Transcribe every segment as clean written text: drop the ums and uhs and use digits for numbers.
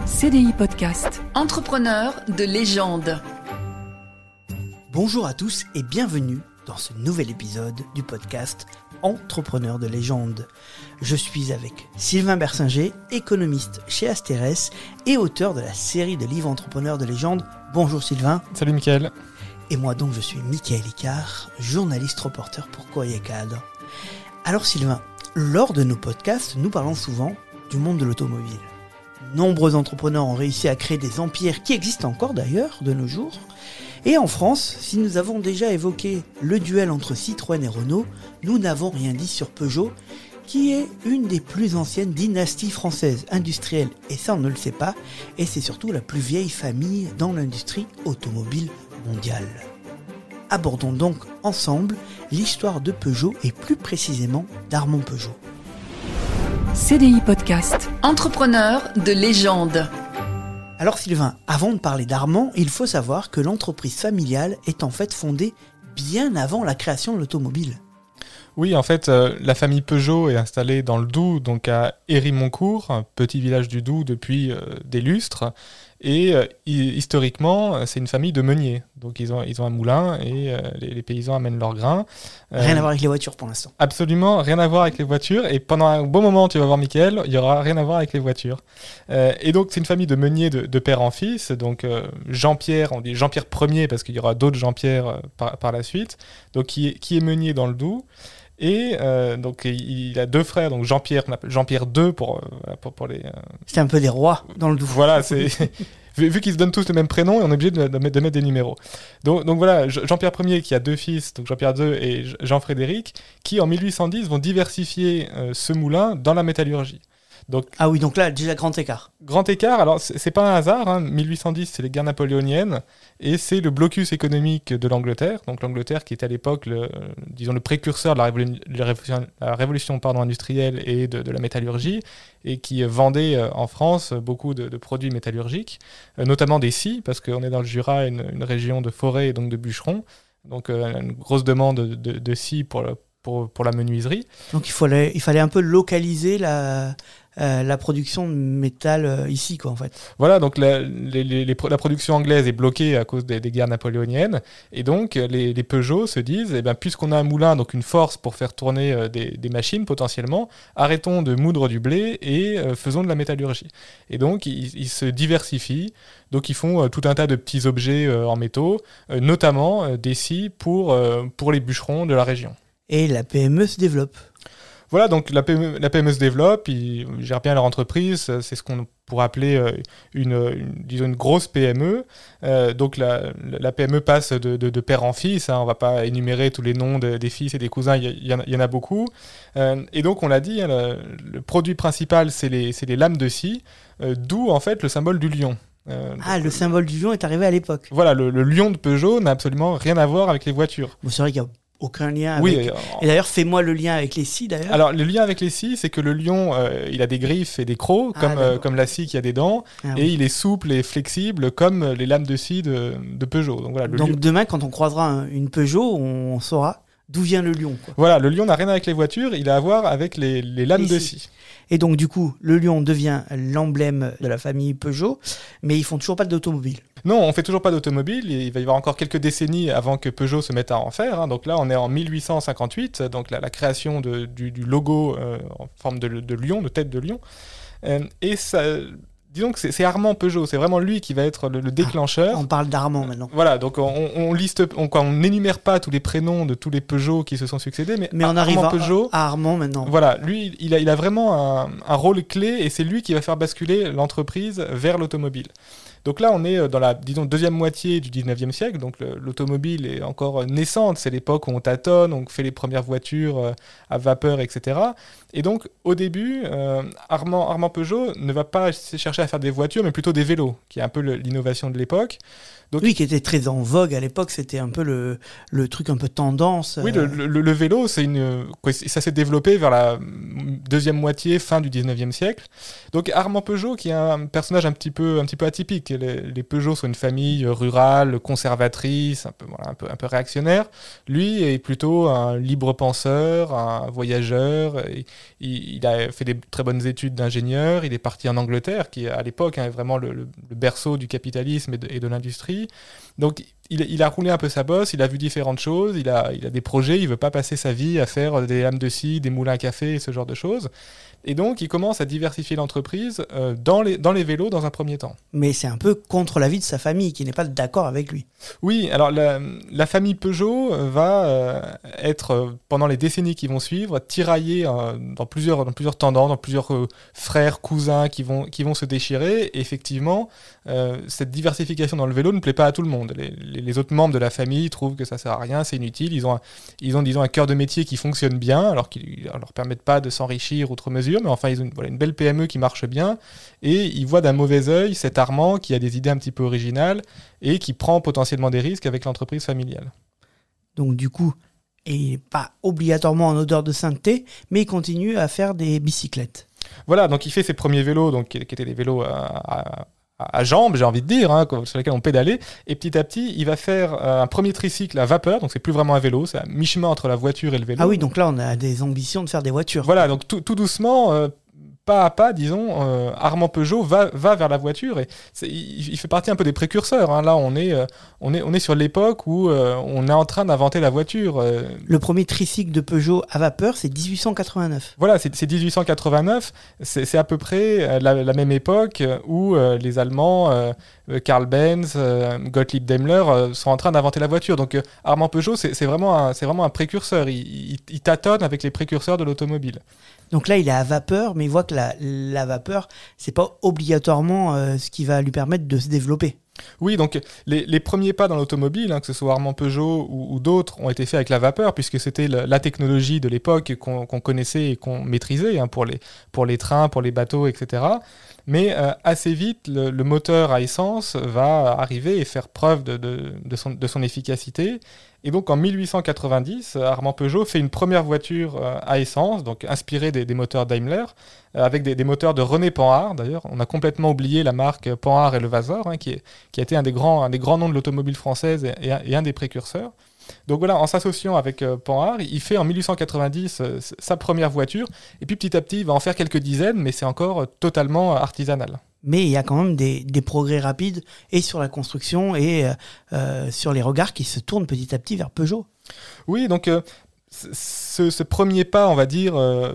CDI Podcast. Entrepreneur de légende. Bonjour à tous et bienvenue dans ce nouvel épisode du podcast Entrepreneur de légende. Je suis avec Sylvain Bersinger, économiste chez Asterès et auteur de la série de livres Entrepreneurs de légende. Bonjour Sylvain. Salut Mickaël. Et moi donc je suis Mickaël Icard, journaliste reporter pour Courrier Cadre. Alors Sylvain, lors de nos podcasts, nous parlons souvent du monde de l'automobile. Nombreux entrepreneurs ont réussi à créer des empires qui existent encore d'ailleurs de nos jours. Et en France, si nous avons déjà évoqué le duel entre Citroën et Renault, nous n'avons rien dit sur Peugeot, qui est une des plus anciennes dynasties françaises industrielles, et ça on ne le sait pas, et c'est surtout la plus vieille famille dans l'industrie automobile mondiale. Abordons donc ensemble l'histoire de Peugeot et plus précisément d'Armand Peugeot. CDI Podcast. Entrepreneur de légende. Alors Sylvain, avant de parler d'Armand, il faut savoir que l'entreprise familiale est en fait fondée bien avant la création de l'automobile. Oui, en fait, la famille Peugeot est installée dans le Doubs, donc à Héry-Moncourt, un petit village du Doubs depuis des lustres. Et historiquement, c'est une famille de meuniers. Donc ils ont un moulin et les paysans amènent leurs grains. Rien à voir avec les voitures pour l'instant. Absolument, rien à voir avec les voitures. Et pendant un bon moment, tu vas voir Mickaël, il n'y aura rien à voir avec les voitures. Et donc c'est une famille de meuniers de père en fils. Donc Jean-Pierre, on dit Jean-Pierre Ier parce qu'il y aura d'autres Jean-Pierre par la suite. Donc qui est meunier dans le Doubs. Et donc il a deux frères, donc Jean-Pierre, qu'on appelle Jean-Pierre II pour les... C'est un peu des rois dans le Doubs. Voilà, c'est... vu qu'ils se donnent tous le même prénom, on est obligé de mettre des numéros. Donc voilà, Jean-Pierre Ier qui a deux fils, donc Jean-Pierre II et Jean-Frédéric, qui en 1810 vont diversifier ce moulin dans la métallurgie. Donc, ah oui, donc là, déjà grand écart. Grand écart, alors c'est pas un hasard, hein. 1810 c'est les guerres napoléoniennes, et c'est le blocus économique de l'Angleterre, donc l'Angleterre qui était à l'époque le précurseur de la révolution industrielle et de la métallurgie, et qui vendait en France beaucoup de produits métallurgiques, notamment des scies, parce qu'on est dans le Jura, une région de forêt et donc de bûcherons, donc une grosse demande de scies pour la menuiserie. Donc il fallait un peu localiser la production de métal ici, quoi, en fait. Voilà, donc la production anglaise est bloquée à cause des guerres napoléoniennes, et donc les Peugeot se disent, puisqu'on a un moulin, donc une force pour faire tourner des machines potentiellement, arrêtons de moudre du blé et faisons de la métallurgie. Et donc ils se diversifient, donc ils font tout un tas de petits objets en métaux, notamment des scies pour les bûcherons de la région. Et la PME se développe. Voilà, donc la PME se développe, ils gèrent bien leur entreprise, c'est ce qu'on pourrait appeler une grosse PME. Donc la PME passe de père en fils, hein, on ne va pas énumérer tous les noms des fils et des cousins, il y en a beaucoup. Et donc on l'a dit, hein, le produit principal c'est les lames de scie, d'où en fait le symbole du lion. Le symbole du lion est arrivé à l'époque. Voilà, le lion de Peugeot n'a absolument rien à voir avec les voitures. Bon, c'est vrai qu'il y a aucun lien avec... Oui, et d'ailleurs, fais-moi le lien avec les scies, d'ailleurs. Alors, le lien avec les scies, c'est que le lion, il a des griffes et des crocs, comme la scie qui a des dents, et il est souple et flexible, comme les lames de scie de Peugeot. Donc, voilà, demain, quand on croisera une Peugeot, on saura d'où vient le lion, quoi. Voilà, le lion n'a rien avec les voitures, il a à voir avec les lames de scie. Et donc, du coup, le lion devient l'emblème de la famille Peugeot, mais ils font toujours pas d'automobile. Non, on fait toujours pas d'automobile. Il va y avoir encore quelques décennies avant que Peugeot se mette à en faire. Hein. Donc là, on est en 1858, donc la création du logo en forme de lion, de tête de lion. Et ça... Disons que c'est Armand Peugeot, c'est vraiment lui qui va être le déclencheur. On parle d'Armand maintenant. Voilà, donc on n'énumère pas tous les prénoms de tous les Peugeot qui se sont succédés, mais on arrive Peugeot, à Armand maintenant. Voilà, lui, il a vraiment un rôle clé et c'est lui qui va faire basculer l'entreprise vers l'automobile. Donc là, on est dans la deuxième moitié du 19e siècle, donc l'automobile est encore naissante, c'est l'époque où on tâtonne, on fait les premières voitures à vapeur, etc. Et donc, au début, Armand Peugeot ne va pas chercher à faire des voitures, mais plutôt des vélos, qui est un peu l'innovation de l'époque. Donc, oui, qui était très en vogue à l'époque, c'était un peu le truc un peu tendance. Oui, le vélo, ça s'est développé vers la deuxième moitié, fin du 19e siècle. Donc Armand Peugeot, qui est un personnage un petit peu atypique. Les Peugeot sont une famille rurale, conservatrice, un peu réactionnaire. Lui est plutôt un libre penseur, un voyageur. Il a fait des très bonnes études d'ingénieur. Il est parti en Angleterre, qui à l'époque, est vraiment le berceau du capitalisme et de l'industrie. Donc il a roulé un peu sa bosse, il a vu différentes choses, il a des projets, il veut pas passer sa vie à faire des lames de scie, des moulins à café et ce genre de choses. Et donc, il commence à diversifier l'entreprise dans les vélos dans un premier temps. Mais c'est un peu contre l'avis de sa famille, qui n'est pas d'accord avec lui. Oui, alors la famille Peugeot va être, pendant les décennies qui vont suivre, tiraillée dans plusieurs tendances, dans plusieurs frères, cousins qui vont se déchirer. Et effectivement, cette diversification dans le vélo ne plaît pas à tout le monde. Les autres membres de la famille trouvent que ça sert à rien, c'est inutile. Ils ont disons, un cœur de métier qui fonctionne bien, alors qu'ils ne leur permettent pas de s'enrichir outre mesure. Mais enfin, ils ont une belle PME qui marche bien, et ils voient d'un mauvais œil cet Armand qui a des idées un petit peu originales et qui prend potentiellement des risques avec l'entreprise familiale. Donc du coup, il n'est pas obligatoirement en odeur de sainteté, mais il continue à faire des bicyclettes. Voilà, donc il fait ses premiers vélos, donc, qui étaient des vélos à jambes, j'ai envie de dire, sur lesquels on pédalait, et petit à petit, il va faire un premier tricycle à vapeur, donc c'est plus vraiment un vélo, c'est à mi-chemin entre la voiture et le vélo. Ah oui, donc là, on a des ambitions de faire des voitures. Voilà, donc tout doucement, pas à pas, disons, Armand Peugeot va vers la voiture, et il fait partie un peu des précurseurs. Hein. Là, on est sur l'époque où on est en train d'inventer la voiture. Le premier tricycle de Peugeot à vapeur, c'est 1889. Voilà, c'est 1889, c'est à peu près la même époque où les Allemands, Karl Benz, Gottlieb Daimler sont en train d'inventer la voiture. Donc Armand Peugeot, c'est vraiment un précurseur. Il tâtonne avec les précurseurs de l'automobile. Donc là, il est à vapeur, mais il voit que la vapeur, c'est pas obligatoirement ce qui va lui permettre de se développer. Oui, donc les premiers pas dans l'automobile, que ce soit Armand Peugeot ou d'autres, ont été faits avec la vapeur, puisque c'était la technologie de l'époque qu'on connaissait et qu'on maîtrisait pour les trains, pour les bateaux, etc. Mais assez vite, le moteur à essence va arriver et faire preuve de son efficacité. Et donc en 1890, Armand Peugeot fait une première voiture à essence, donc inspirée des moteurs Daimler, avec des moteurs de René Panhard. D'ailleurs, on a complètement oublié la marque Panhard et Levasseur, qui a été un des grands noms de l'automobile française et un des précurseurs. Donc voilà, en s'associant avec Panhard, il fait en 1890 sa première voiture, et puis petit à petit, il va en faire quelques dizaines, mais c'est encore totalement artisanal. Mais il y a quand même des progrès rapides, et sur la construction, et sur les regards qui se tournent petit à petit vers Peugeot. Oui, donc ce premier pas, on va dire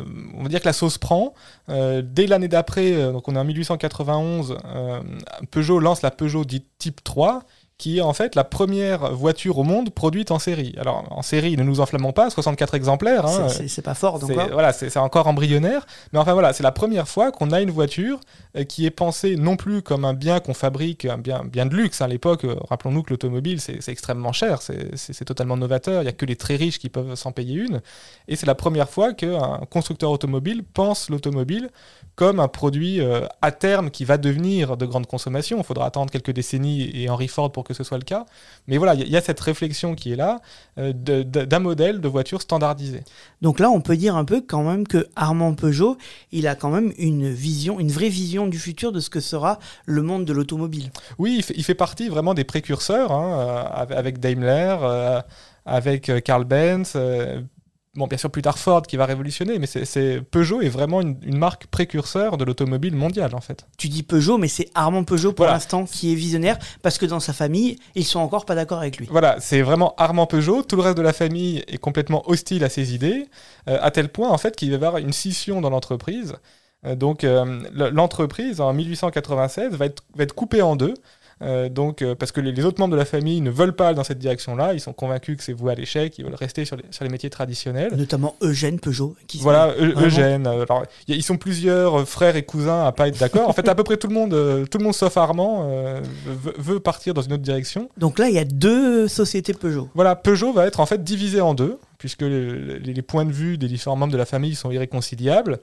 que la sauce prend. Dès l'année d'après, donc on est en 1891, Peugeot lance la Peugeot dite Type 3, qui est en fait la première voiture au monde produite en série. Alors en série, ne nous enflammons pas, 64 exemplaires. C'est pas fort, donc. C'est encore embryonnaire. Mais enfin voilà, c'est la première fois qu'on a une voiture qui est pensée non plus comme un bien qu'on fabrique, un bien de luxe. À l'époque, rappelons-nous que l'automobile, c'est extrêmement cher, c'est totalement novateur. Il n'y a que les très riches qui peuvent s'en payer une. Et c'est la première fois qu'un constructeur automobile pense l'automobile comme un produit à terme qui va devenir de grande consommation. Il faudra attendre quelques décennies et Henry Ford pour que ce soit le cas. Mais voilà, il y a cette réflexion qui est là d'un modèle de voiture standardisé. Donc là, on peut dire un peu quand même que Armand Peugeot, il a quand même une vraie vision du futur de ce que sera le monde de l'automobile. Oui, il fait partie vraiment des précurseurs, avec Daimler, avec Karl Benz. Bon, bien sûr, plus tard Ford qui va révolutionner, mais Peugeot est vraiment une marque précurseur de l'automobile mondiale, en fait. Tu dis Peugeot, mais c'est Armand Peugeot pour l'instant qui est visionnaire, parce que dans sa famille, ils sont encore pas d'accord avec lui. Voilà, c'est vraiment Armand Peugeot. Tout le reste de la famille est complètement hostile à ses idées, à tel point, en fait, qu'il va y avoir une scission dans l'entreprise. Donc, l'entreprise, en 1896, va être coupée en deux. Parce que les autres membres de la famille ne veulent pas aller dans cette direction-là, ils sont convaincus que c'est voué à l'échec, ils veulent rester sur les métiers traditionnels. Notamment Eugène Peugeot. Eugène. Alors, ils sont plusieurs frères et cousins à pas être d'accord. En fait, à peu près tout le monde sauf Armand veut partir dans une autre direction. Donc là, il y a deux sociétés Peugeot. Voilà, Peugeot va être en fait divisé en deux, puisque les points de vue des différents membres de la famille sont irréconciliables.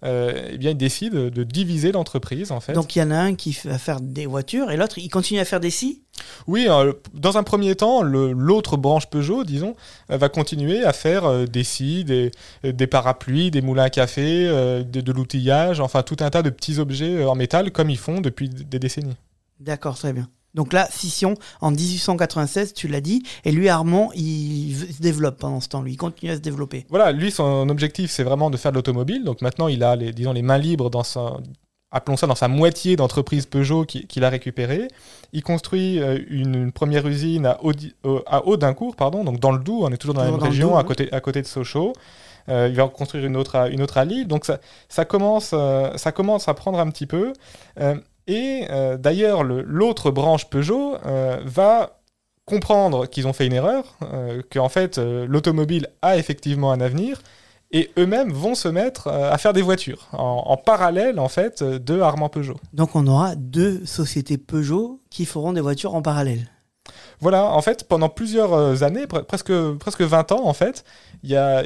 Eh bien, ils décident de diviser l'entreprise, en fait. Donc, il y en a un qui va faire des voitures et l'autre, il continue à faire des scies ? Oui, dans un premier temps, l'autre branche Peugeot, disons, va continuer à faire des scies, des parapluies, des moulins à café, de l'outillage, enfin tout un tas de petits objets en métal, comme ils font depuis des décennies. D'accord, très bien. Donc là, scission en 1896, tu l'as dit, et lui, Armand, il se développe pendant ce temps, lui, il continue à se développer. Voilà, lui, son objectif, c'est vraiment de faire de l'automobile, donc maintenant, il a les mains libres appelons ça dans sa moitié d'entreprise Peugeot qu'il a récupérée. Il construit une première usine à Audincourt, donc dans le Doubs, on est toujours dans la même région, à côté de Sochaux. Il va construire une autre à Lille, donc ça commence à prendre un petit peu. D'ailleurs, l'autre branche Peugeot va comprendre qu'ils ont fait une erreur, qu'en fait l'automobile a effectivement un avenir, et eux-mêmes vont se mettre à faire des voitures, en parallèle en fait de Armand Peugeot. Donc on aura 2 sociétés Peugeot qui feront des voitures en parallèle. Voilà, en fait, pendant plusieurs années, presque 20 ans en fait, il y a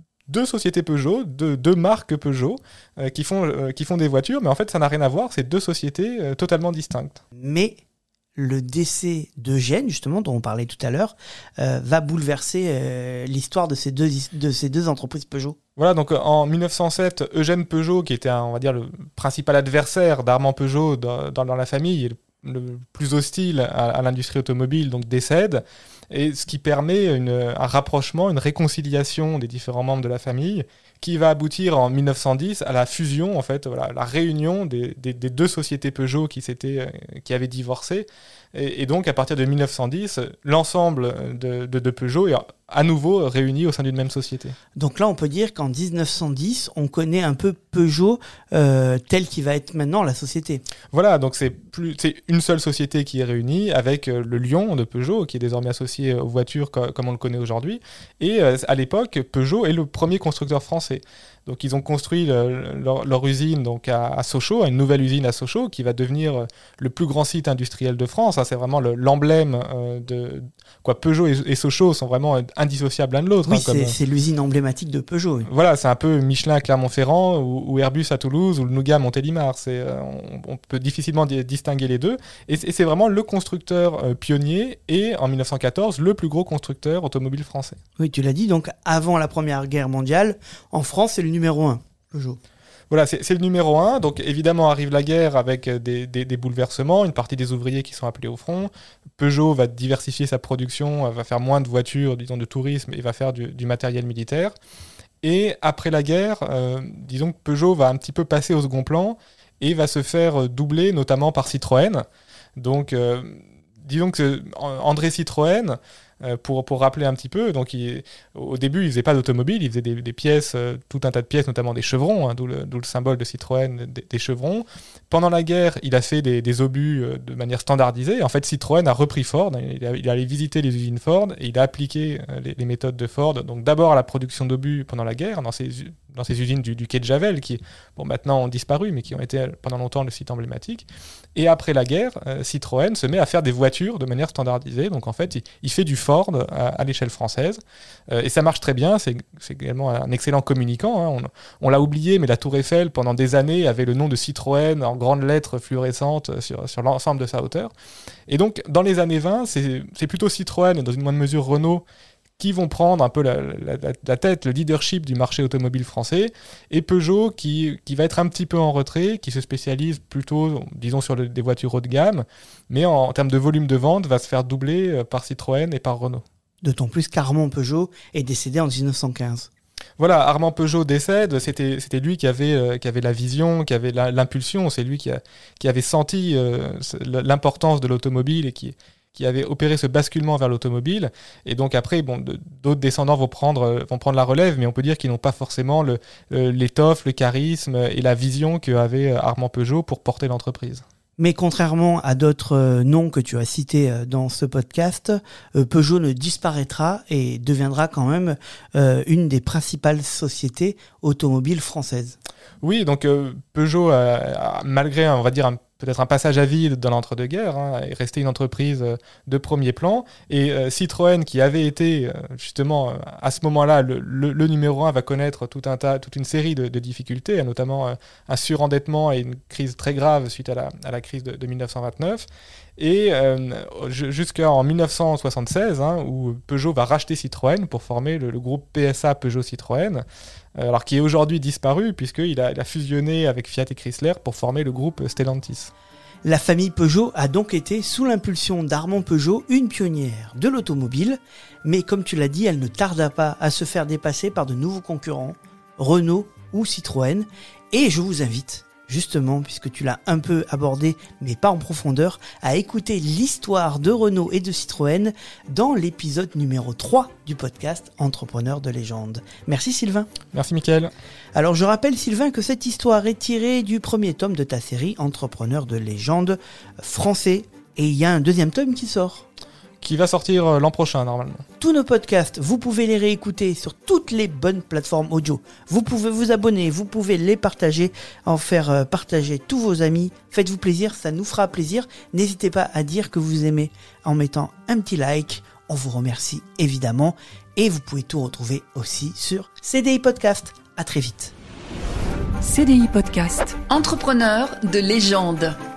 2 sociétés Peugeot, deux marques Peugeot qui font des voitures, mais en fait ça n'a rien à voir, c'est 2 sociétés totalement distinctes. Mais le décès d'Eugène, justement, dont on parlait tout à l'heure, va bouleverser l'histoire de ces deux entreprises Peugeot. Voilà, donc en 1907, Eugène Peugeot, qui était on va dire le principal adversaire d'Armand Peugeot dans la famille, et le plus hostile à l'industrie automobile, donc décède, et ce qui permet un rapprochement, une réconciliation des différents membres de la famille, qui va aboutir en 1910 à la fusion, en fait, voilà, la réunion des 2 sociétés Peugeot qui avaient divorcé. Et donc, à partir de 1910, l'ensemble de Peugeot est à nouveau réuni au sein d'une même société. Donc là, on peut dire qu'en 1910, on connaît un peu Peugeot tel qu'il va être maintenant la société. Voilà, donc c'est une seule société qui est réunie avec le Lion de Peugeot, qui est désormais associé aux voitures comme on le connaît aujourd'hui. Et à l'époque, Peugeot est le premier constructeur français. Donc ils ont construit leur usine donc à Sochaux, une nouvelle usine à Sochaux, qui va devenir le plus grand site industriel de France. C'est vraiment l'emblème de Peugeot et Sochaux sont vraiment indissociables l'un de l'autre. Oui, c'est l'usine emblématique de Peugeot. Oui. Voilà, c'est un peu Michelin à Clermont-Ferrand ou Airbus à Toulouse ou le Nougat à Montélimar. On peut difficilement distinguer les deux. Et c'est vraiment le constructeur pionnier et en 1914 le plus gros constructeur automobile français. Oui, tu l'as dit. Donc avant la Première Guerre mondiale, en France, c'est le numéro 1, Peugeot. Voilà, c'est le numéro 1. Donc évidemment arrive la guerre avec des bouleversements, une partie des ouvriers qui sont appelés au front. Peugeot va diversifier sa production, va faire moins de voitures, disons de tourisme, et va faire du matériel militaire. Et après la guerre, disons que Peugeot va un petit peu passer au second plan et va se faire doubler notamment par Citroën. Donc disons que André Citroën, pour rappeler un petit peu, donc au début il faisait pas d'automobile, il faisait des pièces, tout un tas de pièces, notamment des chevrons, d'où le symbole de Citroën des chevrons. Pendant la guerre, il a fait des obus de manière standardisée. En fait, Citroën a repris Ford, il est allé visiter les usines Ford et il a appliqué les méthodes de Ford. Donc d'abord à la production d'obus pendant la guerre, dans ces usines du quai de Javel, qui maintenant ont disparu, mais qui ont été pendant longtemps le site emblématique. Et après la guerre, Citroën se met à faire des voitures de manière standardisée. Donc en fait, il fait du Ford à l'échelle française. Et ça marche très bien. C'est également un excellent communicant. On l'a oublié, mais la Tour Eiffel, pendant des années, avait le nom de Citroën en grandes lettres fluorescentes sur l'ensemble de sa hauteur. Et donc, dans les années 20, c'est plutôt Citroën et dans une moindre mesure Renault qui vont prendre un peu la tête, le leadership du marché automobile français, et Peugeot qui va être un petit peu en retrait, qui se spécialise plutôt, disons, sur des voitures haut de gamme, mais en termes de volume de vente, va se faire doubler par Citroën et par Renault. D'autant plus qu'Armand Peugeot est décédé en 1915. Voilà, Armand Peugeot décède, c'était lui qui avait la vision, qui avait l'impulsion, c'est lui qui avait senti l'importance de l'automobile et qui avait opéré ce basculement vers l'automobile. Et donc après, d'autres descendants vont prendre la relève, mais on peut dire qu'ils n'ont pas forcément l'étoffe, le charisme et la vision qu'avait Armand Peugeot pour porter l'entreprise. Mais contrairement à d'autres noms que tu as cités dans ce podcast, Peugeot ne disparaîtra et deviendra quand même une des principales sociétés automobiles françaises. Oui, donc Peugeot, malgré, on va dire, peut-être un passage à vide dans l'entre-deux-guerres, est resté une entreprise de premier plan. Et Citroën, qui avait été justement à ce moment-là le numéro 1, va connaître toute une série de difficultés, notamment un surendettement et une crise très grave suite à la crise de 1929. Et jusqu'en 1976, où Peugeot va racheter Citroën pour former le groupe PSA Peugeot Citroën, alors qui est aujourd'hui disparu puisqu'il a fusionné avec Fiat et Chrysler pour former le groupe Stellantis. La famille Peugeot a donc été, sous l'impulsion d'Armand Peugeot, une pionnière de l'automobile, mais comme tu l'as dit, elle ne tarda pas à se faire dépasser par de nouveaux concurrents, Renault ou Citroën, et je vous invite justement, puisque tu l'as un peu abordé, mais pas en profondeur, à écouter l'histoire de Renault et de Citroën dans l'épisode numéro 3 du podcast Entrepreneurs de légende. Merci Sylvain. Merci Mickaël. Alors je rappelle Sylvain que cette histoire est tirée du premier tome de ta série Entrepreneurs de légende français. Et il y a un deuxième tome qui sort. Qui va sortir l'an prochain normalement. Tous nos podcasts, vous pouvez les réécouter sur toutes les bonnes plateformes audio. Vous pouvez vous abonner, vous pouvez les partager, en faire partager tous vos amis. Faites-vous plaisir, ça nous fera plaisir. N'hésitez pas à dire que vous aimez en mettant un petit like. On vous remercie évidemment. Et vous pouvez tout retrouver aussi sur CDI Podcast. À très vite. CDI Podcast. Entrepreneurs de légende.